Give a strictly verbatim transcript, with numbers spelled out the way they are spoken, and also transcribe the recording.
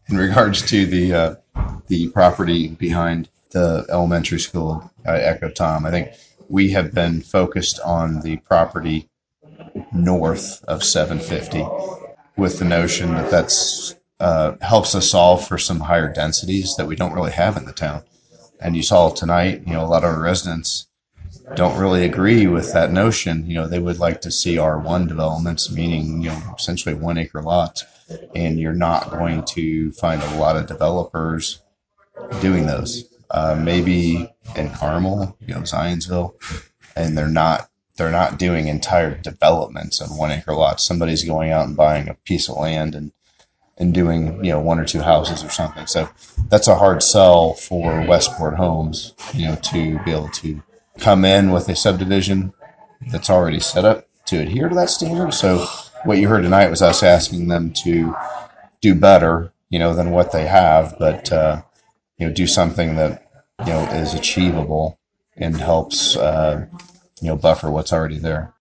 in regards to the uh, the property behind the elementary school, I echo Tom. I think we have been focused on the property north of seven fifty with the notion that that's uh, helps us solve for some higher densities that we don't really have in the town. And you saw tonight, you know, a lot of our residents don't really agree with that notion. You know, they would like to see R one developments, meaning, you know, essentially one acre lots. And you're not going to find a lot of developers doing those. Uh, maybe in Carmel, you know, Zionsville, and they're not they're not doing entire developments on one acre lots. Somebody's going out and buying a piece of land and and doing, you know, one or two houses or something. So that's a hard sell for Westport Homes, you know, to be able to come in with a subdivision that's already set up to adhere to that standard. So what you heard tonight was us asking them to do better, you know, than what they have, but uh, you know, do something that, you know, is achievable and helps uh, you know, buffer what's already there.